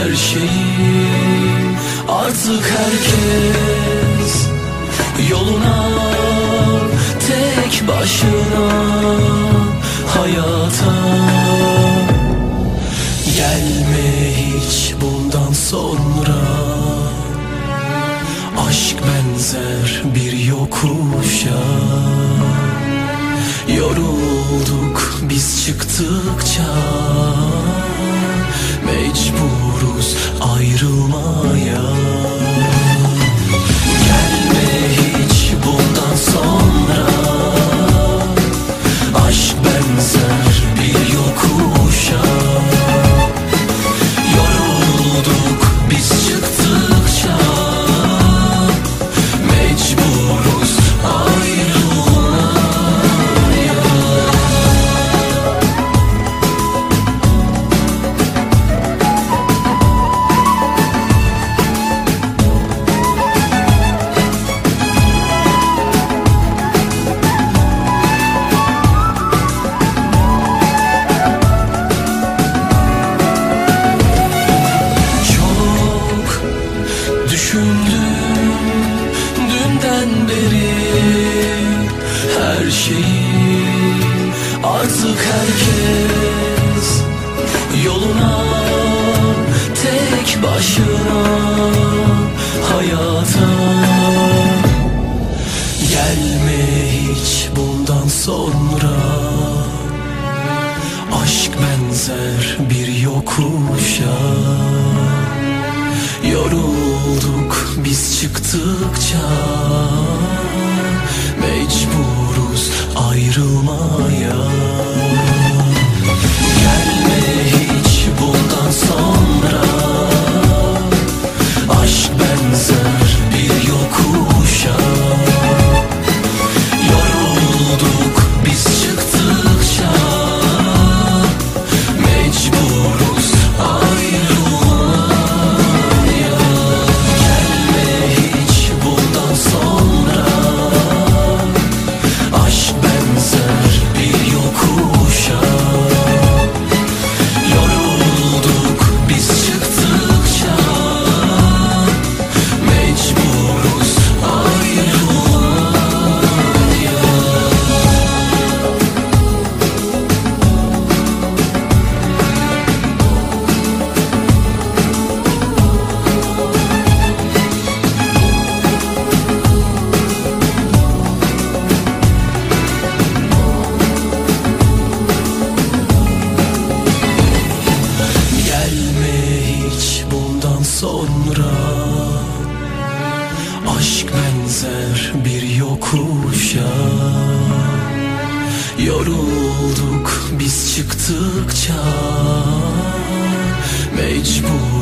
her şeyi. Artık herkes yoluna, tek başına hayata. Gelme hiç bundan sonra, aşk benzer bir yokuşa. Yorulduk biz çıktıkça, mecburuz ayrılmaya. Gelme hiç bundan sonra, aşk benzer bir yokuşa. Yorulduk biz çıktıkça, mecburuz ayrılmaya. Düşündüm dünden beri her şeyi. Artık herkes yoluna, tek başına hayata. Gelme hiç bundan sonra, aşk benzer bir yokuşa. Yorulduk biz çıktıkça, mecburuz ayrılmaya. Gelme hiç bundan sonra, aşk benzer bir yokuşa. Yorulduk biz çıktıkça, mecburuz ayrılmaya. Sonra aşk benzer bir yokuşa. Yorulduk biz çıktıkça, mecbur